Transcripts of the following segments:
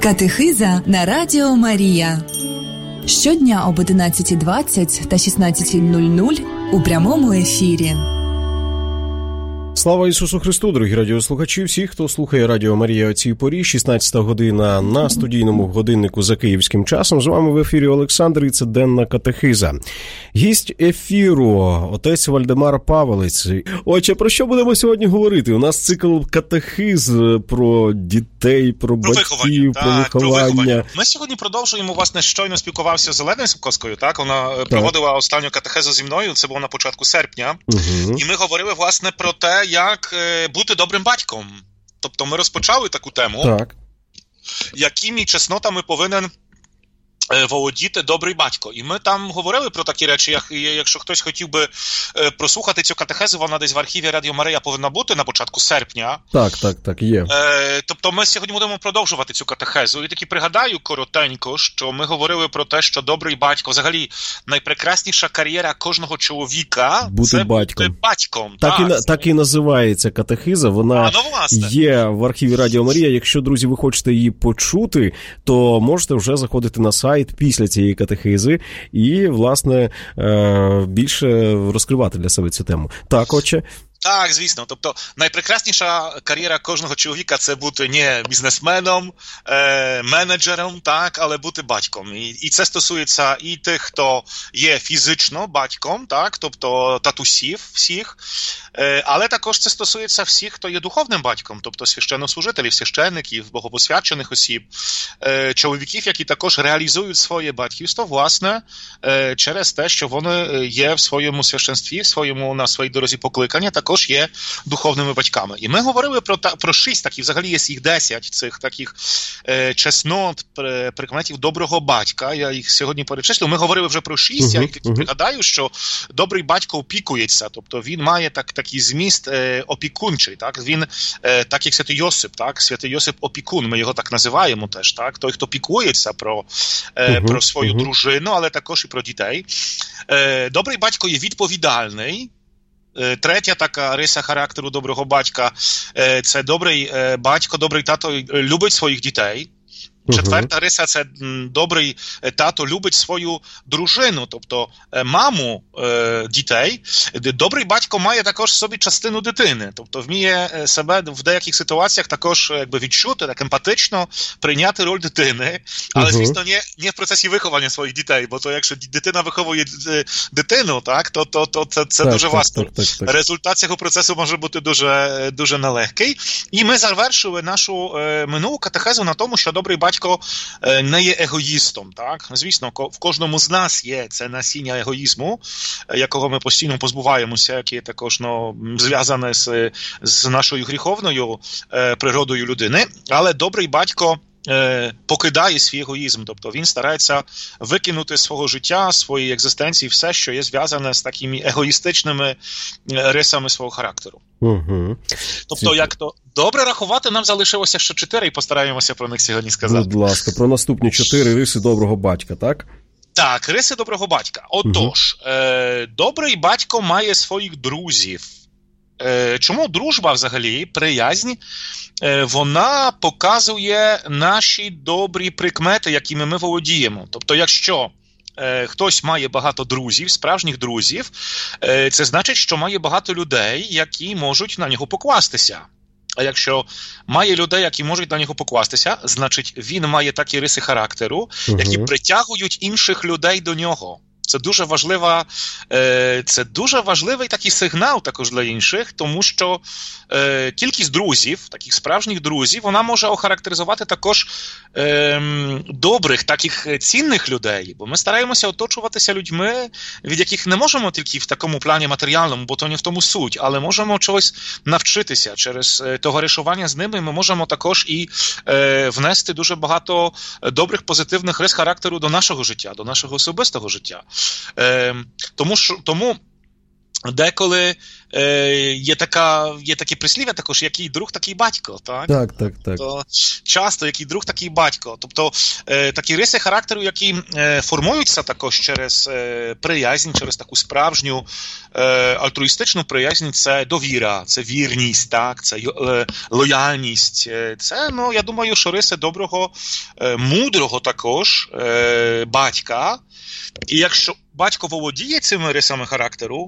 Катехиза на Радіо Марія. Щодня об 11:20 та 16:00 у прямому ефірі. Слава Ісусу Христу, дорогі радіослухачі, всі, хто слухає Радіо Марія о цій порі, 16 година на студійному годиннику за київським часом. З вами в ефірі Олександр, і це денна катехиза. Гість ефіру, отець Вальдемар Павелець. Отже, про що будемо сьогодні говорити? У нас цикл катехиз про дітей, про батьків, про виховання. Ми сьогодні продовжуємо, власне, щойно спілкувався з Оленою Сапковською, так? Вона проводила останню катехизу зі мною, це було на початку серпня. І ми говорили, власне, про те, як бути добрим батьком. Тобто ми розпочали таку тему, якими чеснотами повинен володіти добрий батько. І ми там говорили про такі речі, якщо хтось хотів би прослухати цю катехезу, вона десь в архіві Радіо Марія повинна бути на початку серпня. Так, є. Тобто ми сьогодні будемо продовжувати цю катехезу. І таки пригадаю коротенько, що ми говорили про те, що добрий батько, взагалі, найпрекрасніша кар'єра кожного чоловіка – це бути батьком. Так і називається катехиза, вона є в архіві Радіо Марія. Якщо, друзі, ви хочете її почути, то можете вже заходити на сайт після цієї катехизи і, власне, більше розкривати для себе цю тему. Так, отче? Так, звісно. Тобто, найпрекрасніша кар'єра кожного чоловіка – це бути не бізнесменом, менеджером, так, але бути батьком. І це стосується і тих, хто є фізично батьком, так, тобто татусів всіх, але також це стосується всіх, хто є духовним батьком, тобто священнослужителів, священників, богопосвячених осіб, чоловіків, які також реалізують своє батьківство, власне, через те, що вони є в своєму священстві, на своїй дорозі покликання, також є духовними батьками. І ми говорили про 6, так і взагалі є їх 10 цих таких чеснот, прикметів доброго батька. Я їх сьогодні перечислив. Ми говорили вже про 6, я їх пригадаю, що добрий батько опікується, тобто він має такий зміст опікунчий, так? Він, так як святий Йосип, так? Святий Йосип опікун, ми його так називаємо теж, так? Той, хто піклується про свою дружину, але також і про дітей. Добрий батько є відповідальний. Третя така риса характеру доброго батька – це добрий батько, добрий тато любить своїх дітей. Четверта риса – це добрий тато любить свою дружину, тобто маму дітей. Добрий батько має також в собі частину дитини, тобто вміє себе в деяких ситуаціях також відчути, так емпатично прийняти роль дитини, але, звісно, не в процесі виховання своїх дітей, бо то якщо дитина виховує дитину, так, то це дуже важко. Результат цього процесу може бути дуже, дуже нелегкий. І ми завершили нашу минулу катехезу на тому, що добрий батько не є егоїстом, так? Звісно, в кожному з нас є це насіння егоїзму, якого ми постійно позбуваємося, яке також зв'язане з нашою гріховною природою людини, але добрий батько покидає свій егоїзм, тобто він старається викинути з свого життя, своєї екзистенції все, що є зв'язане з такими егоїстичними рисами свого характеру. Тобто, як то добре рахувати, нам залишилося ще 4, і постараємося про них сьогодні сказати. Будь ласка, про наступні 4 риси доброго батька, так? Так, риси доброго батька. Отож, добрий батько має своїх друзів. Чому дружба взагалі, приязнь, вона показує наші добрі прикмети, якими ми володіємо. Тобто, якщо хтось має багато друзів, справжніх друзів, це значить, що має багато людей, які можуть на нього покластися. А якщо має людей, які можуть на нього покластися, значить він має такі риси характеру, які притягують інших людей до нього. Це дуже важливий такий сигнал також для інших, тому що кількість друзів, таких справжніх друзів, вона може охарактеризувати також добрих, таких цінних людей, бо ми стараємося оточуватися людьми, від яких не можемо тільки в такому плані матеріальному, бо то не в тому суть, але можемо чогось навчитися. Через товаришування з ними ми можемо також і внести дуже багато добрих, позитивних рис характеру до нашого життя, до нашого особистого життя. Тому деколи є таке прислів'я також, який друг, такий батько, так? Так. То часто, який друг, такий батько. Тобто, такі риси характеру, які формуються також через приязнь, через таку справжню альтруїстичну приязнь, це довіра, це вірність, так, це лояльність. Це, я думаю, що риси доброго, мудрого також батька. І якщо батько володіє цими рисами характеру,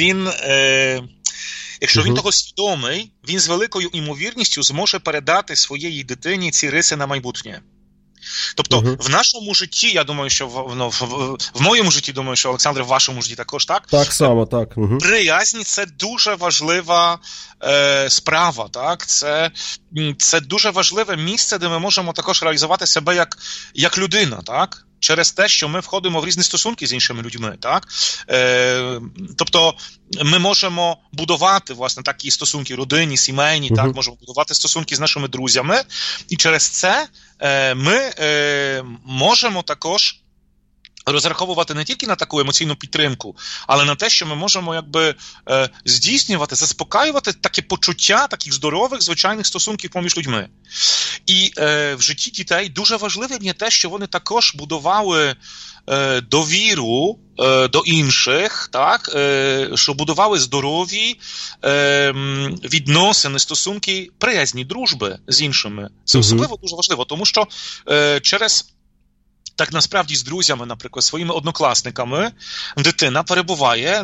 якщо він того свідомий, він з великою імовірністю зможе передати своїй дитині ці риси на майбутнє. Тобто в нашому житті, я думаю, що в моєму житті, думаю, що, Олександре, в вашому житті також, так? Так само, так. Приязнь – це дуже важлива справа, так? Це дуже важливе місце, де ми можемо також реалізувати себе як людина, так? Через те, що ми входимо в різні стосунки з іншими людьми, так? Тобто ми можемо будувати, власне, такі стосунки родинні, сімейні, так? Можемо будувати стосунки з нашими друзями, і через це ми можемо також розраховувати не тільки на таку емоційну підтримку, але на те, що ми можемо здійснювати, заспокаювати таке почуття таких здорових, звичайних стосунків поміж людьми. І в житті дітей дуже важливим є те, що вони також будували довіру до інших, так, що будували здорові відносини, стосунки приязні, дружби з іншими. Це особливо дуже важливо, тому що через так насправді з друзями, наприклад, своїми однокласниками, дитина перебуває,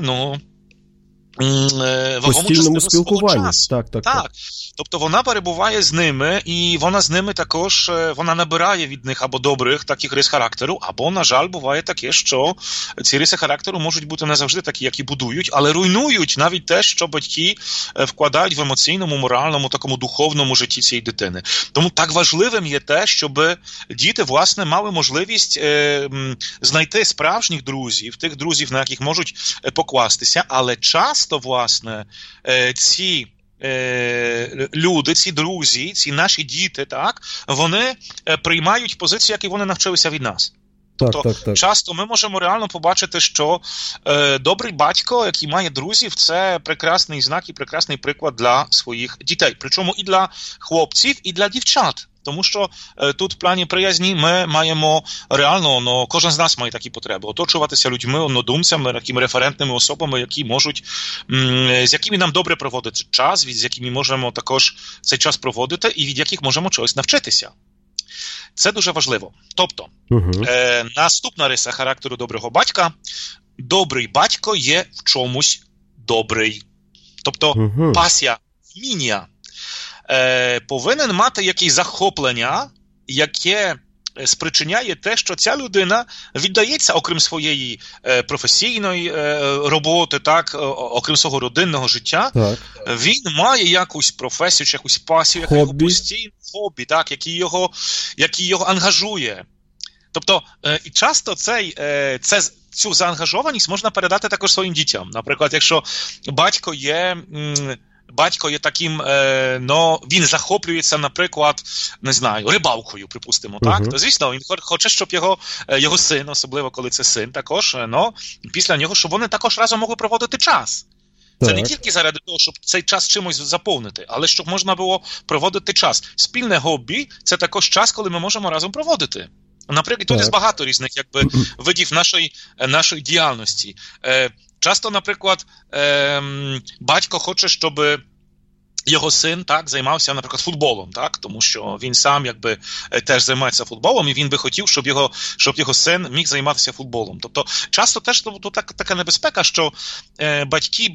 в постійному спілкуванні. Так. Тобто вона перебуває з ними, і вона з ними також, вона набирає від них або добрих таких рис характеру, або, на жаль, буває таке, що ці риси характеру можуть бути не завжди такі, які будують, але руйнують навіть те, що батьки вкладають в емоційному, моральному, такому духовному житті цієї дитини. Тому так важливим є те, щоб діти, власне, мали можливість знайти справжніх друзів, тих друзів, на яких можуть покластися, але часто, власне, ці люди, ці друзі, ці наші діти, так, вони приймають позиції, які вони навчилися від нас. Тобто, часто ми можемо реально побачити, що добрий батько, який має друзів, це прекрасний знак і прекрасний приклад для своїх дітей. Причому і для хлопців, і для дівчат. Тому що тут в плані приязні ми маємо реально, кожен з нас має такі потреби. Оточуватися людьми, однодумцями, такими референтними особами, які можуть, з якими нам добре проводити час, з якими можемо також цей час проводити і від яких можемо чогось навчитися. Це дуже важливо. Тобто, наступна риса характеру доброго батька – добрий батько є в чомусь добрий. Тобто, пасія, вміння повинен мати якесь захоплення, яке спричиняє те, що ця людина віддається, окрім своєї професійної роботи, так, окрім свого родинного життя, так. Він має якусь професію, чи якусь пасію, яка його постійно хобі, так, який його ангажує. Тобто, і часто цю заангажованість можна передати також своїм дітям. Наприклад, якщо батько є таким, він захоплюється, наприклад, не знаю, рибалкою, припустимо, так? То, звісно, він хоче, щоб його син, особливо коли це син також, після нього, щоб вони також разом могли проводити час. Це не тільки заради того, щоб цей час чимось заповнити, але щоб можна було проводити час. Спільне хобі – це також час, коли ми можемо разом проводити. Наприклад, тут є багато різних видів нашої діяльності. Часто, наприклад, батько хоче, щоб його син, так, займався, наприклад, футболом, так, тому що він сам теж займається футболом, і він би хотів, щоб його син міг займатися футболом. Тобто, часто теж тут така небезпека, що батьки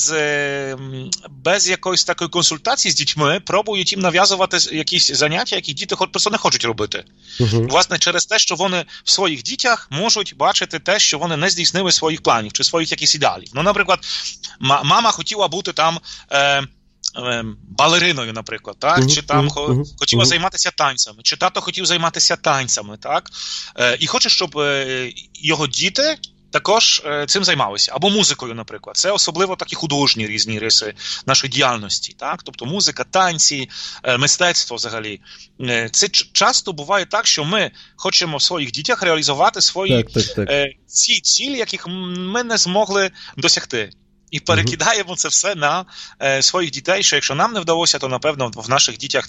без якоїсь такої консультації з дітьми пробують їм нав'язувати якісь заняття, які діти просто не хочуть робити. Власне, через те, що вони в своїх дітях можуть бачити те, що вони не здійснили своїх планів, чи своїх якихось ідеалів. Наприклад, мама хотіла бути там балериною, наприклад, так? Чи там хотіла займатися танцями, чи тато хотів займатися танцями, так? І хоче, щоб його діти також цим займалися. Або музикою, наприклад. Це особливо такі художні різні риси нашої діяльності, так? Тобто музика, танці, мистецтво взагалі. Це часто буває так, що ми хочемо в своїх дітях реалізувати свої ці цілі, яких ми не змогли досягти. і перекидаємо це все на своїх дітей, що якщо нам не вдалося, то, напевно, в наших дітях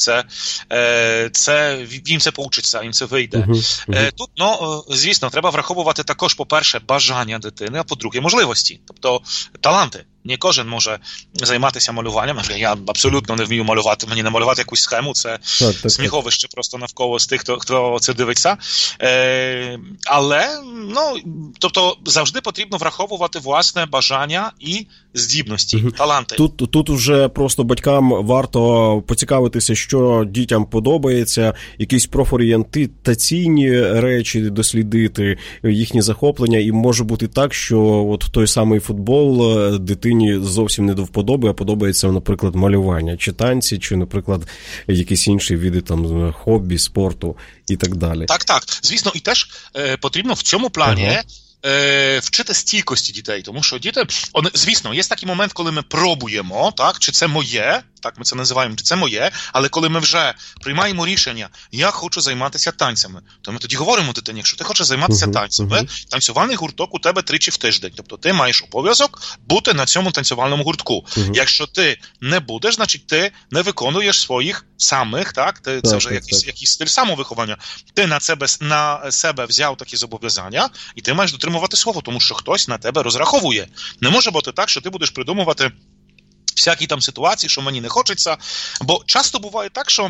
їм це получиться, їм це вийде. Тут, звісно, треба враховувати також, по-перше, бажання дитини, а по-друге, можливості, тобто таланти. Не кожен може займатися малюванням. Я абсолютно не вмію малювати, мені намалювати якусь схему, це сміховище просто навколо з тих, хто це дивиться. Але, тобто, завжди потрібно враховувати власне бажання і здібності, таланти. Тут вже просто батькам варто поцікавитися, що дітям подобається, якісь профорієнтаційні речі дослідити, їхні захоплення, і може бути так, що от той самий футбол дитині зовсім не до вподоби, а подобається, наприклад, малювання, чи танці, чи, наприклад, якісь інші види там хобі, спорту і так далі. Так. Звісно, і теж потрібно в цьому плані вчити стійкості дітей, тому що діти, звісно, є такий момент, коли ми пробуємо, так, чи це моє, так ми це називаємо, чи це моє, але коли ми вже приймаємо рішення, я хочу займатися танцями, то ми тоді говоримо дитині, якщо ти хочеш займатися танцями, танцювальний гурток у тебе 3 в тиждень, тобто ти маєш обов'язок бути на цьому танцювальному гуртку. Якщо ти не будеш, значить ти не виконуєш своїх самих, так, це вже якийсь стиль самовиховання, ти на себе взяв такі зобов'язання, і ти маєш дотримувати слово, тому що хтось на тебе розраховує. Не може бути так, що ти будеш придумувати всякі там ситуації, що мені не хочеться. Бо часто буває так, що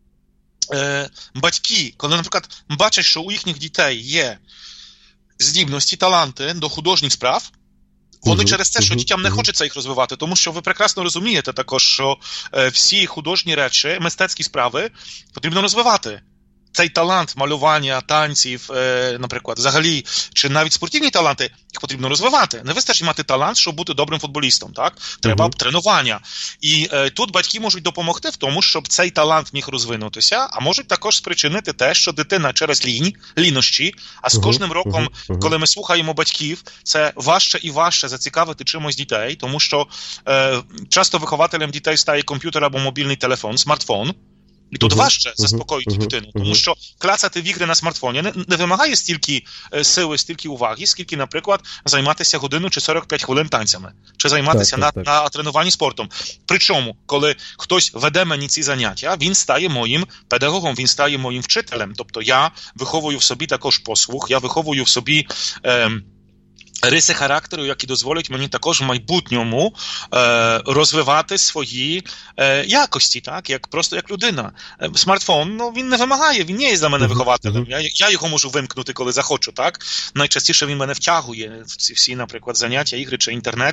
батьки, коли, наприклад, бачать, що у їхніх дітей є здібності, таланти до художніх справ, вони через те, що дітям не хочеться їх розвивати, тому що ви прекрасно розумієте також, що всі художні речі, мистецькі справи потрібно розвивати. Цей талант малювання, танців, наприклад, взагалі, чи навіть спортивні таланти, їх потрібно розвивати. Не вистачить мати талант, щоб бути добрим футболістом, так? Треба тренування. І тут батьки можуть допомогти в тому, щоб цей талант міг розвинутися, а можуть також спричинити те, що дитина через лінощі, а з кожним роком, коли ми слухаємо батьків, це важче і важче зацікавити чимось дітей, тому що часто вихователем дітей стає комп'ютер або мобільний телефон, смартфон. І тут важче заспокоїти дитину, тому що клацати в ігри на смартфоні не вимагає стільки сили, стільки уваги, скільки, наприклад, займатися годину чи 45 хвилин танцями, чи займатися на тренуванні спортом. Причому, коли хтось веде мені ці заняття, він стає моїм педагогом, він стає моїм вчителем. Тобто я виховую в собі також послух, я виховую в собі риси характеру, які дозволять мені також в майбутньому розвивати свої якості, так, просто як людина. Смартфон, він не вимагає, він не є за мене вихователем. Я його можу вимкнути, коли захочу, так. Найчастіше він мене втягує в ці всі, наприклад, заняття, ігри чи інтернет,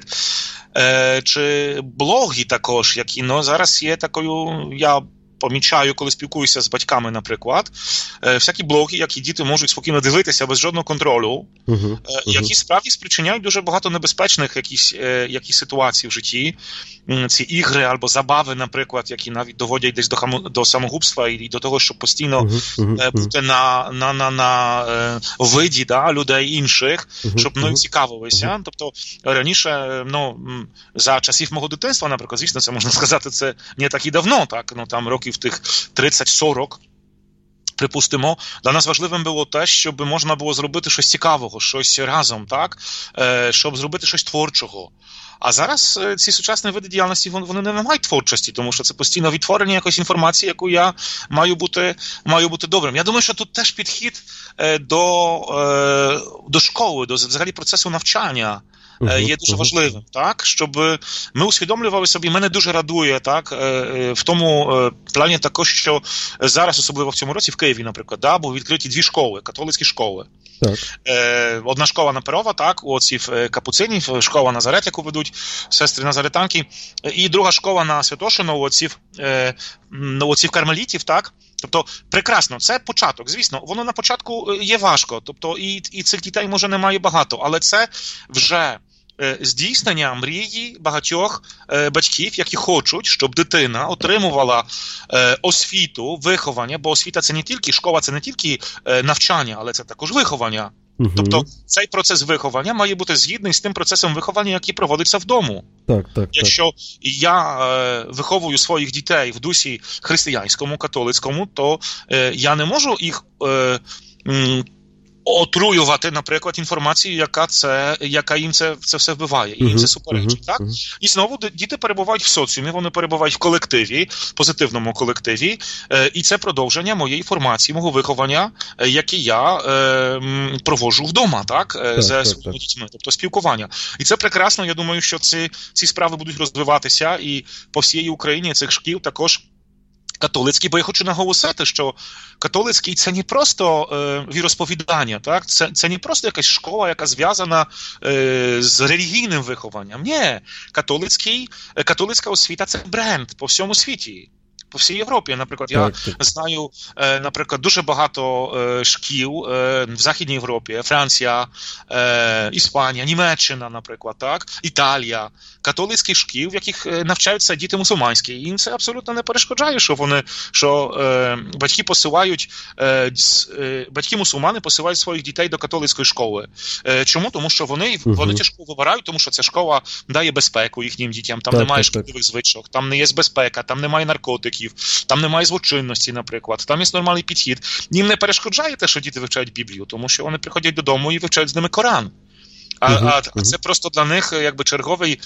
чи блоги також, які, зараз є такою, я помічаю, коли спілкуюся з батьками, наприклад, всякі блоги, які діти можуть спокійно дивитися без жодного контролю, які справді спричиняють дуже багато небезпечних якісь ситуацій в житті. Ці ігри або забави, наприклад, які навіть доводять десь до самогубства і до того, щоб постійно бути на виді людей інших, щоб не цікавилися. Тобто раніше, за часів мого дитинства, наприклад, звісно, це можна сказати, це не так і давно, так, там років тих 30-40, припустимо, для нас важливим було те, щоб можна було зробити щось цікавого, щось разом, так, щоб зробити щось творчого. А зараз ці сучасні види діяльності, вони не мають творчості, тому що це постійно відтворення якоїсь інформації, яку я маю бути добрим. Я думаю, що тут теж підхід до школи, до взагалі процесу навчання є дуже важливим, так, щоб ми усвідомлювали собі, мене дуже радує, так, в тому плані також, що зараз, особливо в цьому році, в Києві, наприклад, були відкриті 2 школи, католицькі школи. Так. Одна школа на Перова, так, у отців Капуцинів, школа Назарет, яку ведуть сестри Назаретанки, і друга школа на Святошино, у отців Кармелітів, так. Тобто, прекрасно, це початок, звісно, воно на початку є важко, тобто, і цих дітей, може, немає багато, але це вже здійснення мрії багатьох батьків, які хочуть, щоб дитина отримувала освіту, виховання, бо освіта – це не тільки, школа – це не тільки навчання, але це також виховання. Тобто цей процес виховання має бути згідний з тим процесом виховання, який проводиться вдома. Якщо я виховую своїх дітей в дусі християнському, католицькому, то я не можу їх отруювати, наприклад, інформацію, яка їм це все вбиває, і їм це суперечить, так? І знову діти перебувають в соціумі, вони перебувають в колективі, позитивному колективі, і це продовження моєї формації, мого виховання, яке я проводжу вдома, так? За своїми дітьми, тобто спілкування. І це прекрасно, я думаю, що ці справи будуть розвиватися, і по всій Україні цих шкіл також католицький, бо я хочу наголосити, що католицький – це не просто віросповідання, так? Це не просто якась школа, яка зв'язана з релігійним вихованням. Ні, католицька освіта – це бренд по всьому світі. По всій Європі, наприклад, я знаю, наприклад, дуже багато шкіл в Західній Європі, Франція, Іспанія, Німеччина, наприклад, так, Італія, католицьких шкіл, в яких навчаються діти мусульманські. І їм це абсолютно не перешкоджає, що батьки посилають, батьки-мусульмани посилають своїх дітей до католицької школи. Чому? Тому що вони цю школу вибирають, тому що ця школа дає безпеку їхнім дітям, там немає шкідливих звичок, там не є безпека, там немає наркотиків, там немає злочинності, наприклад, там є нормальний підхід. Їм не перешкоджає те, що діти вивчають Біблію, тому що вони приходять додому і вивчають з ними Коран. А це просто для них якби черговий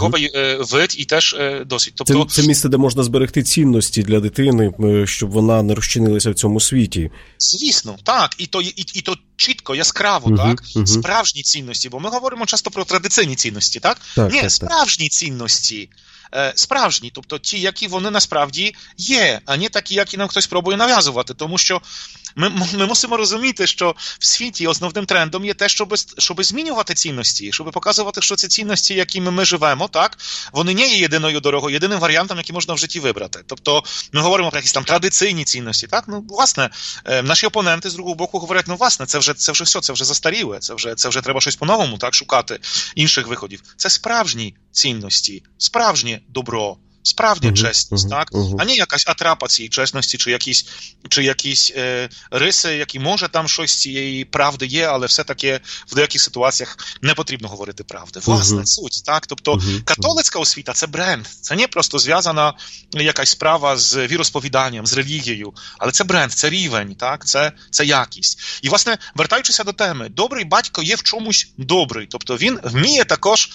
вид і теж досвід. Тобто це місце, де можна зберегти цінності для дитини, щоб вона не розчинилася в цьому світі. Звісно, так. І то чітко, яскраво, так? Справжні цінності, бо ми говоримо часто про традиційні цінності, так? Ні, справжні цінності. Справжні, тобто ті, які вони насправді є, а не такі, які нам хтось пробує нав'язувати, тому що ми мусимо розуміти, що в світі основним трендом є те, щоб змінювати цінності, щоб показувати, що ці цінності, якими ми живемо, так, вони не є єдиною дорогою, єдиним варіантом, який можна в житті вибрати. Тобто ми говоримо про якісь там традиційні цінності, так, ну, власне, наші опоненти з другого боку говорять, ну, власне, це вже все, це вже застаріле, це вже треба щось по-новому, так, шукати інших виходів. Це справжні цінності, справжнє добро, справжня чесність, так? А не якась атрапа цієї чесності, чи якісь риси, які, може, там щось з цієї правди є, але все-таки в деяких ситуаціях не потрібно говорити правди. Власне, суть, так? Тобто католицька освіта – це бренд. Це не просто зв'язана якась справа з віросповіданням, з релігією, але це бренд, це рівень, так? Це якість. І, власне, вертаючися до теми, добрий батько є в чомусь добрий. Тобто він вміє також,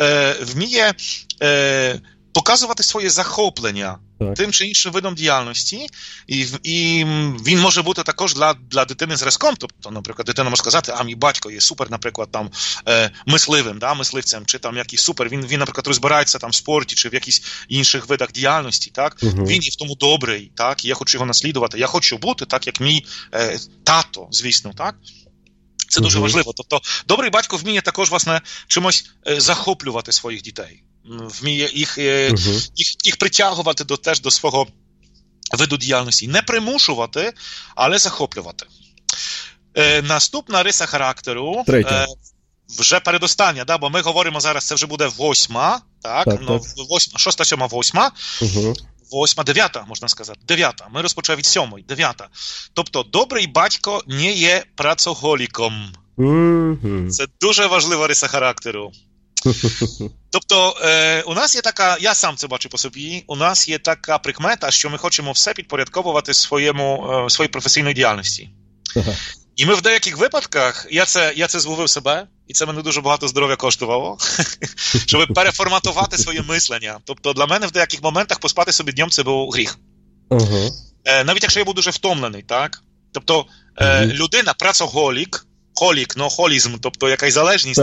показувати своє захоплення тим чи іншим видом діяльності, і він може бути також для дитини зразком. Тобто, наприклад, дитина може сказати, а мій батько є супер, наприклад, там мисливим, да, мисливцем, чи там якийсь супер, він, наприклад, розбирається там в спорті, чи в якихось інших видах діяльності, так? Він є в тому добрий, так? Я хочу його наслідувати, я хочу бути так, як мій тато, звісно, так? Це дуже важливо. Тобто, добрий батько вміє також, власне, чимось захоплювати своїх дітей. Вміє їх притягувати до свого виду діяльності. Не примушувати, але захоплювати. Наступна риса характеру, вже передостання, да, бо ми говоримо зараз, це вже буде 8, так? Ну, 6, 7, 8. 8, 9, можна сказати. 9. Ми розпочали від 7, 9. Тобто, добрий батько не є працоголіком. Це дуже важлива риса характеру. Тобто, у нас є така, я сам це бачу по собі, у нас є така прикмета, що ми хочемо все підпорядковувати своїй професійній діяльності. І ми в деяких випадках, я це зловив себе, і це мене дуже багато здоров'я коштувало, щоб переформатувати своє мислення. Тобто, для мене в деяких моментах поспати собі днем це був гріх. Навіть якщо я був дуже втомлений, так? Тобто, людина, працоголік, холізм, тобто якась залежність,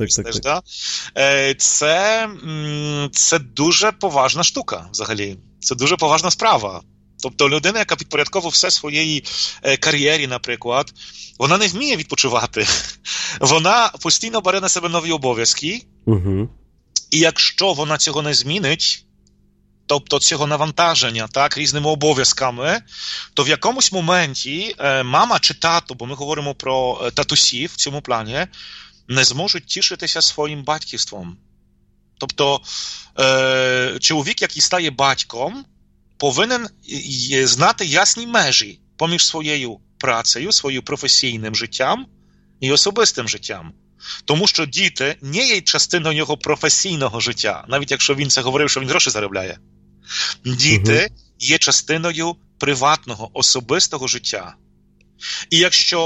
це дуже поважна штука, взагалі. Це дуже поважна справа. Тобто людина, яка підпорядковує все своєї кар'єрі, наприклад, вона не вміє відпочивати. Вона постійно бере на себе нові обов'язки, і якщо вона цього не змінить, тобто цього навантаження, так, різними обов'язками, то в якомусь моменті мама чи тато, бо ми говоримо про татусів в цьому плані, не зможуть тішитися своїм батьківством. Тобто чоловік, який стає батьком, повинен знати ясні межі поміж своєю працею, своїм професійним життям і особистим життям. Тому що діти не є частиною його професійного життя, навіть якщо він це говорив, що він гроші заробляє. Діти є частиною приватного, особистого життя. І якщо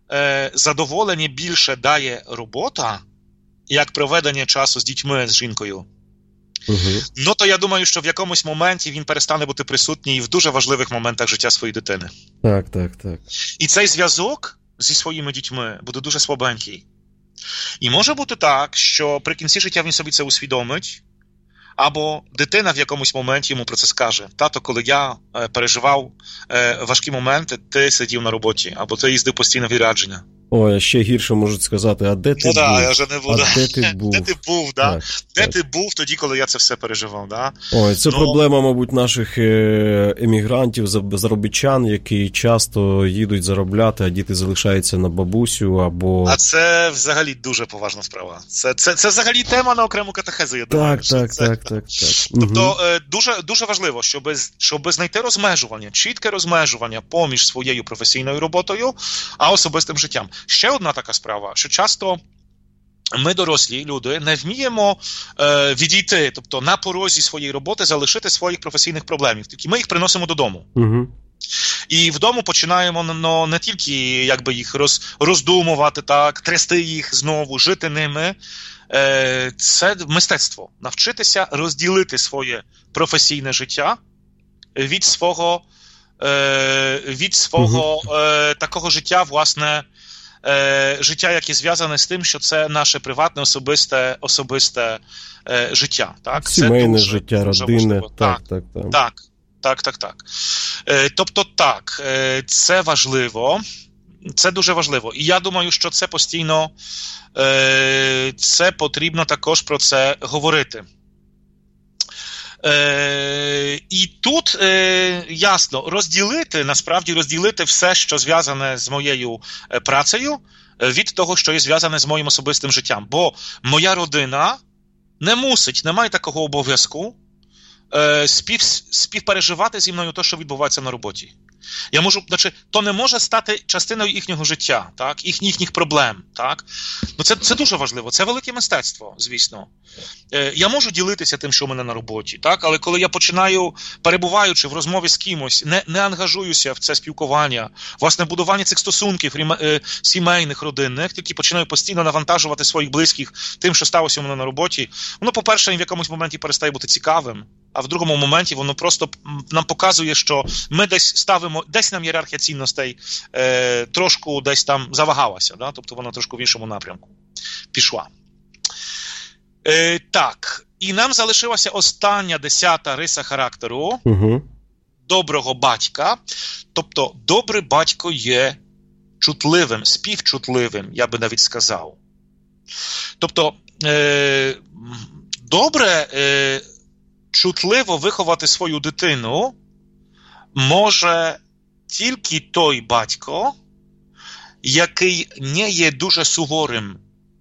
задоволення більше дає робота, як проведення часу з дітьми, з жінкою, ну, то я думаю, що в якомусь моменті він перестане бути присутній в дуже важливих моментах життя своєї дитини. Так. І цей зв'язок зі своїми дітьми буде дуже слабенький. І може бути так, що при кінці життя він собі це усвідомить, або дитина в якомусь моменті йому про це скаже. Тато, коли я переживав важкі моменти, ти сидів на роботі, або ти їздив постійно в відрядження. Ой, а ще гірше можуть сказати, а де ти був? Я вже не буду. А де ти був? Де ти був, да? Де ти був тоді, коли я це все переживав, да? Ой, це проблема, мабуть, наших емігрантів, заробітчан, які часто їдуть заробляти, а діти залишаються на бабусю, або... А це взагалі дуже поважна справа. Це взагалі тема на окрему катехезу, я думаю. Так. Тобто, дуже важливо, щоб знайти розмежування, чітке розмежування поміж своєю професійною роботою, а особистим життям. Ще одна така справа, що часто ми, дорослі люди, не вміємо відійти, тобто на порозі своєї роботи залишити своїх професійних проблемів. Тільки ми їх приносимо додому. І вдома починаємо не тільки їх роздумувати, так, трясти їх знову, жити ними. Це мистецтво. Навчитися розділити своє професійне життя від свого такого життя, власне, життя, яке зв'язане з тим, що це наше приватне, особисте життя. Так? Сімейне життя, родинне. Так. Тобто так, це важливо, це дуже важливо. І я думаю, що це постійно, це потрібно також про це говорити. І тут, ясно, насправді розділити все, що зв'язане з моєю працею, від того, що є зв'язане з моїм особистим життям. Бо моя родина не має такого обов'язку співпереживати зі мною те, що відбувається на роботі. То не може стати частиною їхнього життя, так? Їхніх проблем. Так? Це дуже важливо, це велике мистецтво, звісно. Я можу ділитися тим, що в мене на роботі, так? Але коли я починаю, перебуваючи в розмові з кимось, не ангажуюся в це спілкування, власне, будування цих стосунків сімейних, родинних, тільки починаю постійно навантажувати своїх близьких тим, що сталося у мене на роботі, воно, по-перше, в якомусь моменті перестає бути цікавим, а в другому моменті воно просто нам показує, що ми десь нам ієрархія цінностей трошку десь там завагалася, да? Тобто вона трошки в іншому напрямку пішла. Так, і нам залишилася остання 10-та риса характеру доброго батька. Тобто добрий батько є чутливим, співчутливим, я би навіть сказав. Тобто добре чутливо виховати свою дитину може тільки той батько, який не є дуже суворим,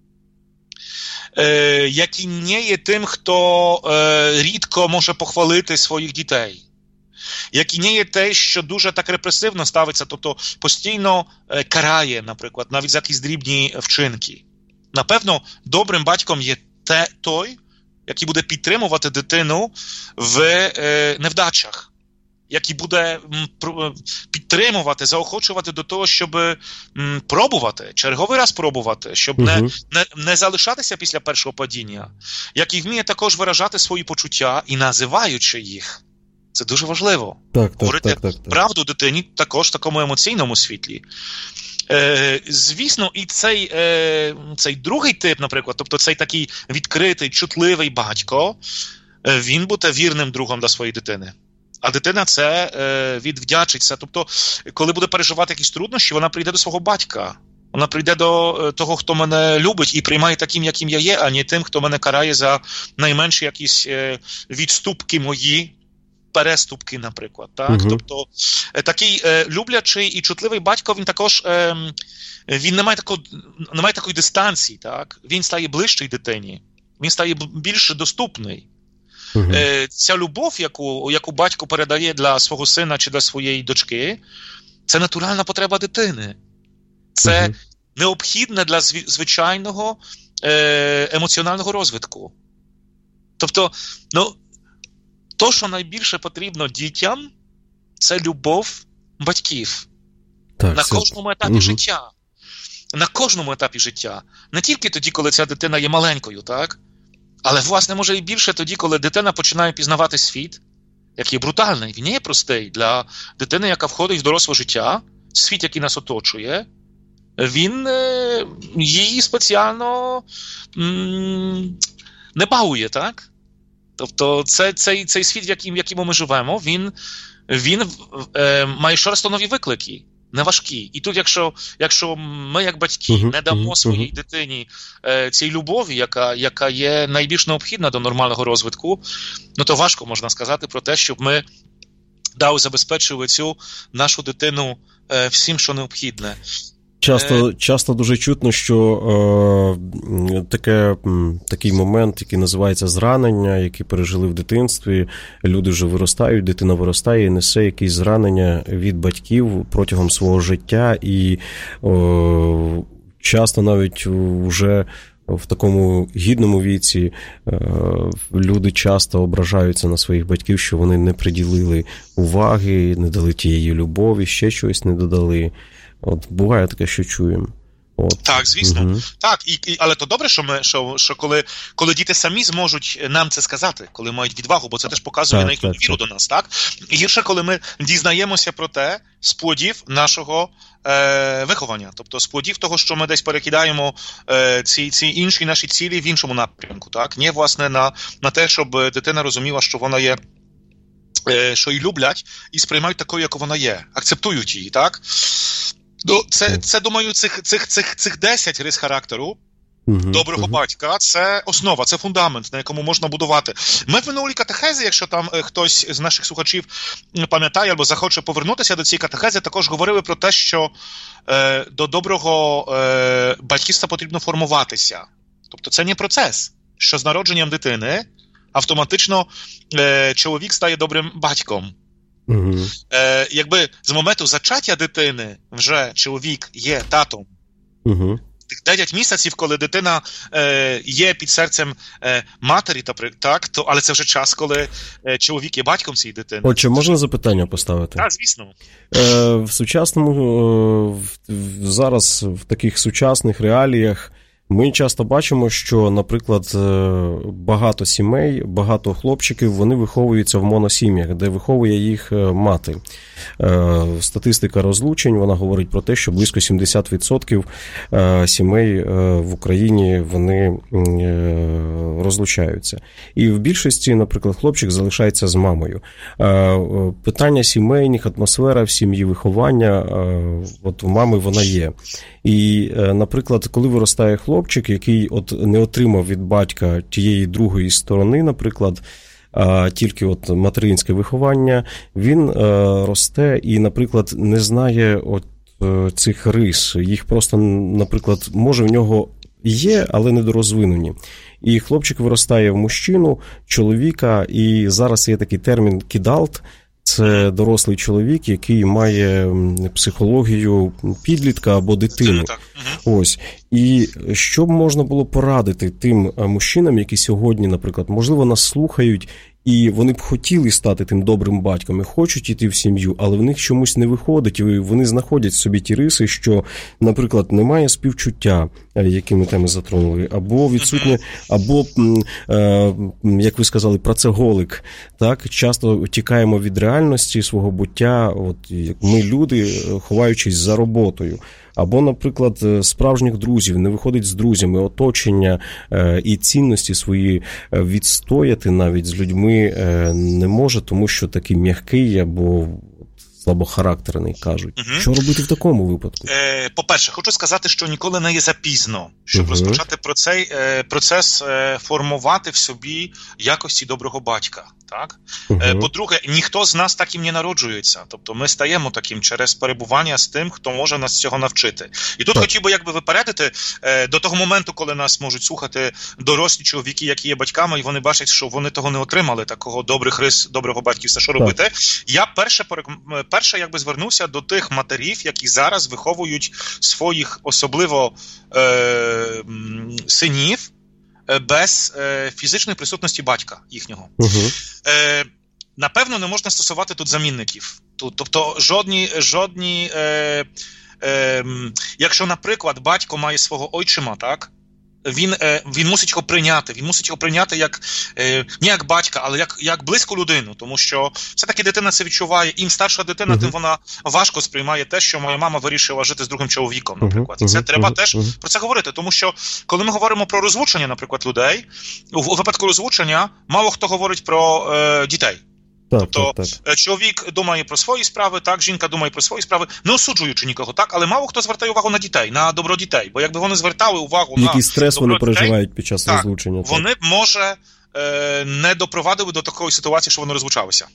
який не є тим, хто рідко може похвалити своїх дітей, який не є той, що дуже так репресивно ставиться, тобто постійно карає, наприклад, навіть за якісь дрібні вчинки. Напевно, добрим батьком є той, який буде підтримувати дитину в невдачах, який буде підтримувати, заохочувати до того, щоб пробувати, черговий раз пробувати, щоб не залишатися після першого падіння, який вміє також виражати свої почуття і називаючи їх. Це дуже важливо. Говорити правду дитині також в такому емоційному світлі. Звісно, і цей другий тип, наприклад, тобто цей такий відкритий, чутливий батько, він буде вірним другом для своєї дитини. А дитина це відвдячиться. Тобто, коли буде переживати якісь труднощі, вона прийде до свого батька. Вона прийде до того, хто мене любить і приймає таким, яким я є, а не тим, хто мене карає за найменші якісь відступки мої, переступки, наприклад. Так? Тобто, такий люблячий і чутливий батько, він також він не має такої дистанції. Так? Він стає ближчий дитині, він стає більш доступний. Ця любов, яку батько передає для свого сина чи для своєї дочки, це натуральна потреба дитини. Це необхідне для звичайного емоціонального розвитку. Тобто, то, що найбільше потрібно дітям, це любов батьків на кожному етапі життя. на кожному етапі життя. Не тільки тоді, коли ця дитина є маленькою, так? Але, власне, може і більше тоді, коли дитина починає пізнавати світ, який брутальний, він не є простий. Для дитини, яка входить в доросле життя, світ, який нас оточує, він її спеціально не баує, так? Тобто цей світ, в якому ми живемо, він має щораз нові виклики, не важкі. І тут, якщо ми, як батьки, не дамо своїй дитині цій любові, яка є найбільш необхідна до нормального розвитку, то важко можна сказати про те, щоб ми забезпечили цю нашу дитину всім, що необхідне. Часто дуже чутно, що такий момент, який називається зранення, які пережили в дитинстві, люди вже виростають, дитина виростає і несе якісь зранення від батьків протягом свого життя, і часто навіть вже в такому гідному віці люди часто ображаються на своїх батьків, що вони не приділили уваги, не дали тієї любові, ще щось не додали. От буває таке, що чуємо. От. Так, звісно. Так, але то добре, що коли діти самі зможуть нам це сказати, коли мають відвагу, бо це теж показує на їхню віру до нас, так? І гірше, коли ми дізнаємося про те з плодів нашого виховання. Тобто з плодів того, що ми десь перекидаємо ці інші наші цілі в іншому напрямку, так? Не, власне, на те, щоб дитина розуміла, що вона є, що її люблять і сприймають такою, як вона є. Акцептують її, так? Це, думаю, цих 10 рис характеру доброго батька, це основа, це фундамент, на якому можна будувати. Ми в минулій катехезі, якщо там хтось з наших слухачів пам'ятає або захоче повернутися до цієї катехези, також говорили про те, що до доброго батьківства потрібно формуватися. Тобто це не процес, що з народженням дитини автоматично чоловік стає добрим батьком. Якби з моменту зачаття дитини вже чоловік є татом. Тих 9 місяців, коли дитина є під серцем матері, так, але це вже час, коли чоловік є батьком цієї дитини. Отже, можна запитання поставити? Так, звісно. В сучасному, зараз в таких сучасних реаліях ми часто бачимо, що, наприклад, багато сімей, багато хлопчиків, вони виховуються в моносім'ях, де виховує їх мати. Статистика розлучень, вона говорить про те, що близько 70% сімей в Україні, вони розлучаються. І в більшості, наприклад, хлопчик залишається з мамою. Питання сімейних, атмосфера в сім'ї, виховання, от у мами вона є. І, наприклад, коли виростає хлопчик, який не отримав від батька тієї другої сторони, наприклад, тільки материнське виховання, він росте і, наприклад, не знає цих рис. Їх просто, наприклад, може в нього є, але недорозвинені. І хлопчик виростає в мужчину, чоловіка, і зараз є такий термін «кідалт». Це дорослий чоловік, який має психологію підлітка або дитини. Ось. І що б можна було порадити тим мужчинам, які сьогодні, наприклад, можливо, нас слухають, і вони б хотіли стати тим добрим батьком, і хочуть іти в сім'ю, але в них чомусь не виходить, і вони знаходять в собі ті риси, що, наприклад, немає співчуття, які ми теми затронули, або відсутнє, або, як ви сказали, працеголик. Так? Часто тікаємо від реальності свого буття, як ми люди, ховаючись за роботою. Або, наприклад, справжніх друзів, не виходить з друзями, оточення і цінності свої відстояти навіть з людьми не може, тому що такий м'який або слабохарактерний, кажуть. Що робити в такому випадку? По-перше, хочу сказати, що ніколи не є запізно, щоб розпочати про цей процес формувати в собі якості доброго батька. Так? По-друге, ніхто з нас таким не народжується. Тобто ми стаємо таким через перебування з тим, хто може нас цього навчити. І тут хотів би випередити до того моменту, коли нас можуть слухати дорослі чоловіки, які є батьками, і вони бачать, що вони того не отримали, такого добрих рис, доброго батьківства. Що робити? Я перше звернувся до тих матерів, які зараз виховують своїх особливо синів без фізичної присутності батька їхнього. Напевно, не можна стосувати тут замінників. Тобто жодні якщо, наприклад, батько має свого ойчима, так, він мусить його прийняти. Він мусить його прийняти як, не як батька, але як близьку людину. Тому що все-таки дитина це відчуває. Ім старша дитина, тим вона важко сприймає те, що моя мама вирішила жити з другим чоловіком, наприклад. І це треба теж про це говорити. Тому що, коли ми говоримо про розлучення, наприклад, людей, у випадку розлучення мало хто говорить про дітей. Тобто чоловік думає про свої справи, так, жінка думає про свої справи, не осуджуючи нікого, так, але мало хто звертає увагу на дітей, на добро дітей, бо якби вони звертали увагу який стрес вони переживають під час розлучення. Так, вони б, може, не допровадили до такої ситуації, що вони розлучалися.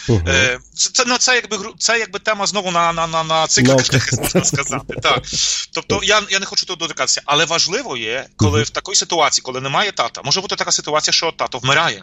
Це якби тема знову на циклах, можна сказати. Так. Тобто я не хочу тут доторкатися, але важливо є, коли в такій ситуації, коли немає тата, може бути така ситуація, що тато вмирає.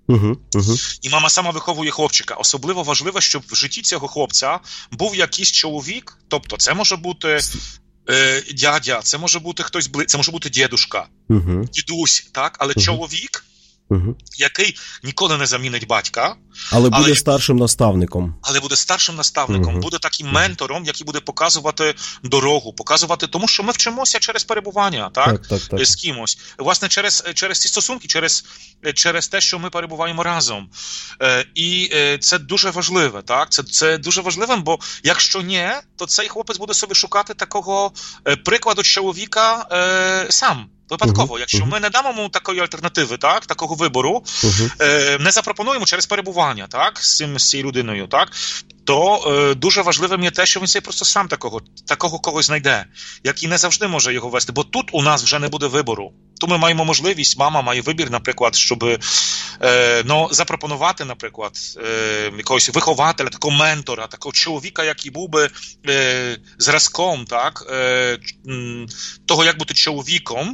І мама сама виховує хлопчика. Особливо важливо, щоб в житті цього хлопця був якийсь чоловік, тобто це може бути дядя, це може бути хтось, це може бути дідушка, дідусь, так, але чоловік, який ніколи не замінить батька. Але буде старшим наставником. Буде таким ментором, який буде показувати дорогу, показувати, тому що ми вчимося через перебування, так? З кимось. Власне, через ці стосунки, через те, що ми перебуваємо разом. І це дуже важливе, так? Це дуже важливим, бо якщо ні, то цей хлопець буде собі шукати такого прикладу чоловіка сам. Випадково, якщо ми не дамо йому такої альтернативи, так, такого вибору, не запропонуємо через перебування, так, з цією людиною, так, то дуже важливим є те, що він собі просто сам такого когось знайде, який не завжди може його вести, бо тут у нас вже не буде вибору. Тут ми маємо можливість, мама має вибір, наприклад, щоб запропонувати, наприклад, якогось вихователя, такого ментора, такого чоловіка, який був би зразком, так, того, як бути чоловіком,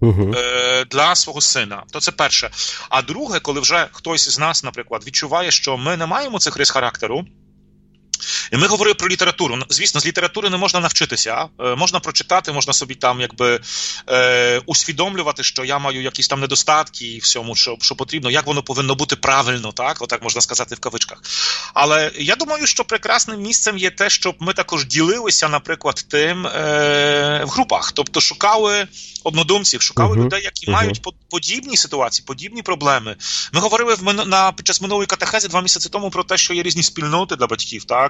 для свого сина. То це перше. А друге, коли вже хтось з нас, наприклад, відчуває, що ми не маємо цих рис характеру, і ми говорили про літературу. Звісно, з літератури не можна навчитися. Можна прочитати, можна собі там якби усвідомлювати, що я маю якісь там недостатки і всьому, що потрібно, як воно повинно бути правильно, так? Отак можна сказати в кавичках. Але я думаю, що прекрасним місцем є те, щоб ми також ділилися, наприклад, тим в групах. Тобто шукали однодумців, шукали людей, які мають подібні ситуації, подібні проблеми. Ми говорили під час минулої катехези 2 місяці тому про те, що є різні спільноти для батьків, так?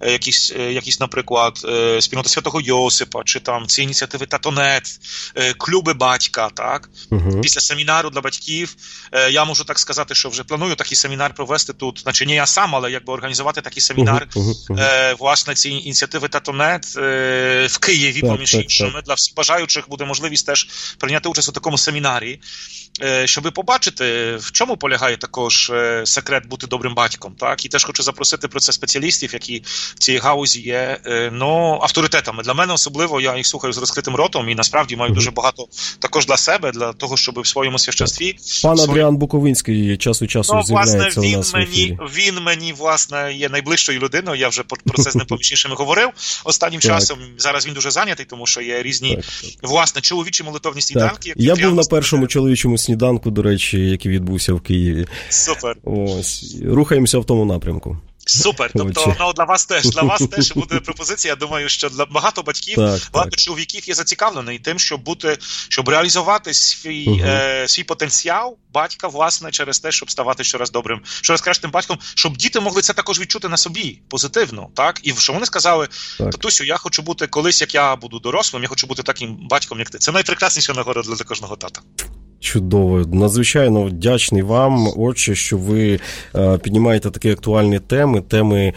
Якісь, наприклад, спільнота Святого Йосипа, чи там ці ініціативи Татонет, клуби батька, так? Після семінару для батьків я можу так сказати, що вже планую такий семінар провести тут, значить не я сам, але якби організувати такий семінар, власне, ці ініціативи Татонет в Києві, поміж іншими, для всіх бажаючих буде можливість теж прийняти участь у такому семінарі, щоб побачити, в чому полягає також секрет бути добрим батьком, так? І теж хочу запросити про це спеціалістів, які в цій гаузі є, авторитетами. Для мене особливо, я їх слухаю з розкритим ротом і насправді маю дуже багато також для себе, для того, щоб в своєму священстві... Пан Адріан Буковинський час від часу з'являється у нас в ефірі. Він мені, власне, є найближчою людиною, я вже про це з ним поміж іншими говорив останнім часом. Зараз він дуже зайнятий, тому що є різні, власне, чоловічі молитовні сніданки. Я був на першому чоловічому сніданку, до речі, який відбувся в Києві. Супер. Ось, рухаємося в тому напрямку. Супер, тобто для вас теж буде пропозиція. Я думаю, що для багато батьків, багато чоловіків є зацікавлені тим, щоб реалізувати свій потенціал батька, власне, через те, щоб ставати щораз добрим, щораз кращим батьком, щоб діти могли це також відчути на собі позитивно, так? І що вони сказали: татусю, я хочу бути колись, як я буду дорослим, я хочу бути таким батьком, як ти. Це найпрекрасніша нагорода для кожного тата. Чудово. Надзвичайно вдячний вам, отче, що ви піднімаєте такі актуальні теми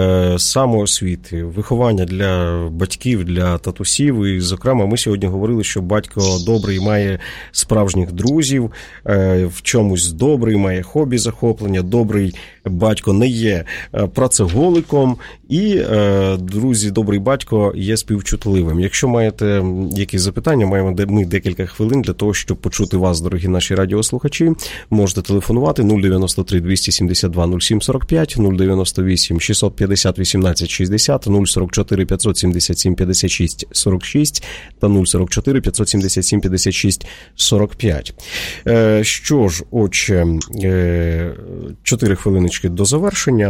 самоосвіти, виховання для батьків, для татусів. І, зокрема, ми сьогодні говорили, що батько добрий має справжніх друзів, в чомусь добрий, має хобі, захоплення, добрий батько не є працеголиком і, друзі, добрий батько є співчутливим. Якщо маєте якісь запитання, маємо ми декілька хвилин для того, щоб почути вас, дорогі наші радіослухачі. Можете телефонувати 093 272 0745, 098 650 18 60, 044 577 56 46 та 044 577 56 45. Що ж, отче, 4 хвилиночки до завершення.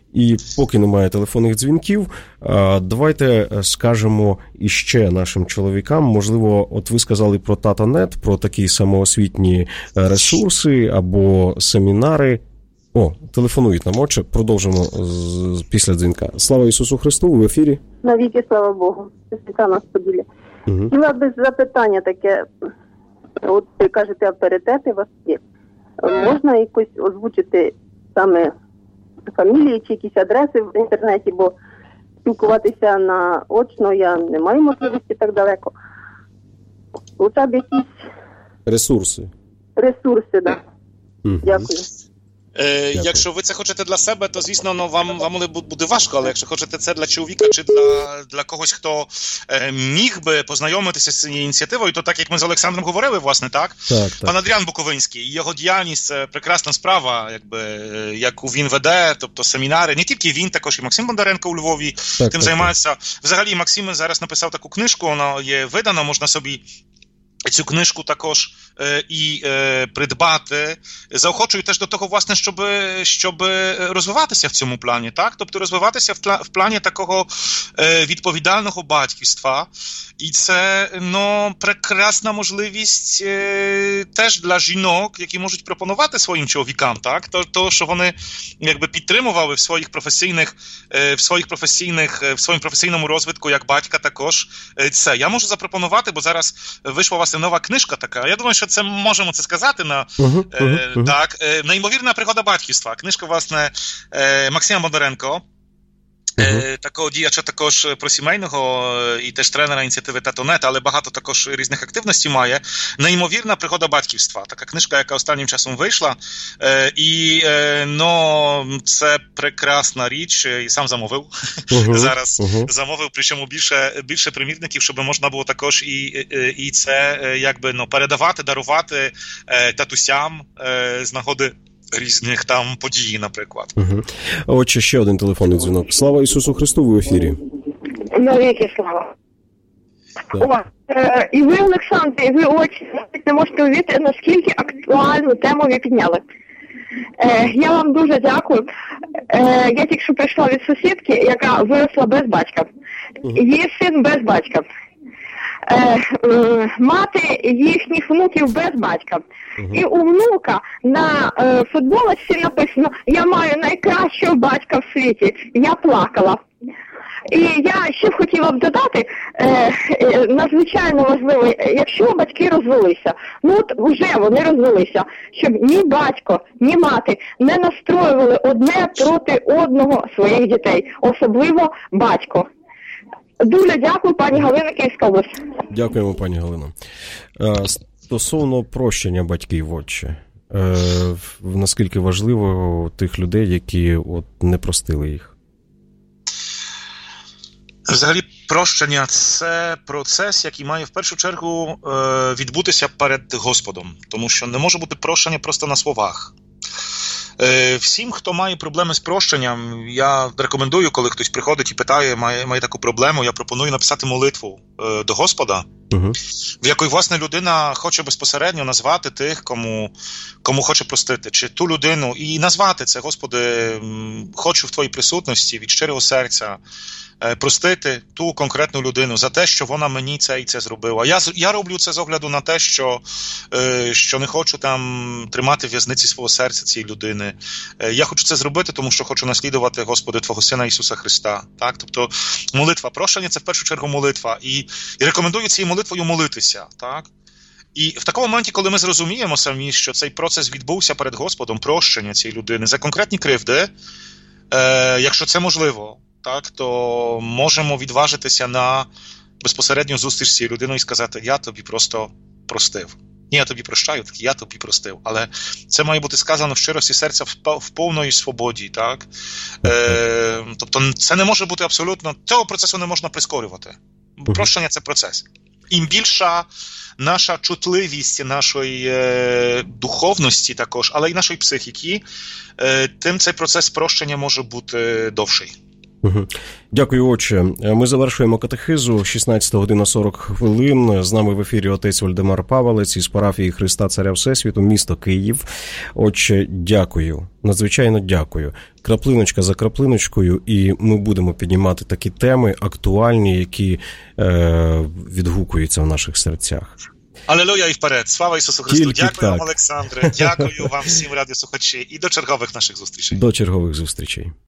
І поки немає телефонних дзвінків, давайте скажемо іще нашим чоловікам, можливо, от ви сказали про Тата.нет, про такі самоосвітні ресурси або семінари. О, телефонують нам, отже, продовжимо після дзвінка. Слава Ісусу Христу, ви в ефірі. Навіки слава Богу. Це Світлана з Поділля. Хотіла би запитання таке, от ви кажете, авторитети у вас є. Можна якось озвучити саме фамілії чи якісь адреси в інтернеті, бо спілкуватися наочно я не маю можливості так далеко. Хоча б якісь ресурси, да. Дякую. Якщо ви це хочете для себе, то, звісно, вам буде важко, але якщо хочете це для чоловіка чи для когось, хто міг би познайомитися з цією ініціативою, то так, як ми з Олександром говорили, власне, так? Пан Адріан Буковинський, його діяльність – це прекрасна справа, яку він веде, тобто семінари, не тільки він, також і Максим Бондаренко у Львові тим займається. Взагалі, Максим зараз написав таку книжку, вона є видана, можна собі цю книжку також і придбати. Заохочую теж до того, власне, щоб розвиватися в цьому плані, так? Тобто розвиватися в плані такого відповідального батьківства. І це, прекрасна можливість теж для жінок, які можуть пропонувати своїм чоловікам, так? То, що вони підтримували в своєму професійному розвитку як батька також це. Я можу запропонувати, бо зараз вийшла, власне, нова книжка така. Я думаю, що це можемо це сказати так. Неймовірна пригода батьківства. Книжка, власне, Максима Бондаренко, такого діяча також просімейного і теж тренера ініціативи Тата.нет, але багато також різних активностей має. Неймовірна пригода батьківства. Така книжка, яка останнім часом вийшла. І, це прекрасна річ. І сам замовив. Зараз замовив, причому більше примірників, щоб можна було також і це передавати, дарувати татусям з нагоди різних там подій, наприклад. Отже, ще один телефонний дзвінок. Слава Ісусу Христу, ви в ефірі. Навіки слава. І ви, Олександр, і ви не можете уявити, наскільки актуальну тему ви підняли. Я вам дуже дякую. Я тільки що прийшла від сусідки, яка виросла без батька. Її син без батька. Мати їхніх внуків без батька. І у внука на футболочці написано: «Я маю найкращого батька в світі». Я плакала. І я ще хотіла б додати, надзвичайно важливо, якщо батьки розвелися, от вже вони розвелися, щоб ні батько, ні мати не настроювали одне проти одного своїх дітей, особливо батько. Дуже дякую, пані Галина, Київська область. Дякуємо, пані Галина. Стосовно прощення батьків, отче, наскільки важливо тих людей, які не простили їх? Взагалі, прощення – це процес, який має в першу чергу відбутися перед Господом, тому що не може бути прощення просто на словах. Всім, хто має проблеми з прощенням, я рекомендую, коли хтось приходить і питає, має таку проблему, я пропоную написати молитву до Господа, в якій, власне, людина хоче безпосередньо назвати тих, кому хоче простити, чи ту людину, і назвати це: Господи, хочу в Твоїй присутності від щирого серця простити ту конкретну людину за те, що вона мені це і це зробила. Я роблю це з огляду на те, що не хочу там тримати в в'язниці свого серця цієї людини. Я хочу це зробити, тому що хочу наслідувати, Господи, Твого Сина Ісуса Христа. Так? Тобто молитва, прощення – це в першу чергу молитва. І рекомендую цією молитвою молитися. Так? І в такому моменті, коли ми зрозуміємо самі, що цей процес відбувся перед Господом, прощення цієї людини за конкретні кривди, якщо це можливо, так, то можемо відважитися на безпосередню зустріч з цією людиною і сказати: я тобі просто простив. Ні, я тобі прощаю, так я тобі простив. Але це має бути сказано в щирості серця, в повної свободі. Так? Тобто це не може бути абсолютно... Цього процесу не можна прискорювати. Прощення – це процес. Ім більша наша чутливість нашої духовності також, але й нашої психіки, тим цей процес прощення може бути довший. Дякую, отче. Ми завершуємо катехизу. 16 година 40 хвилин. З нами в ефірі отець Вальдемар Павелець із парафії Христа Царя Всесвіту, місто Київ. Отче, дякую. Надзвичайно дякую. Краплиночка за краплиночкою, і ми будемо піднімати такі теми актуальні, які відгукуються в наших серцях. Алелуя і вперед. Слава Ісусу Христу. Тільки дякую так. вам, Олександре. Дякую вам всім радіослухачі. І до чергових наших зустрічей. До чергових зустрічей.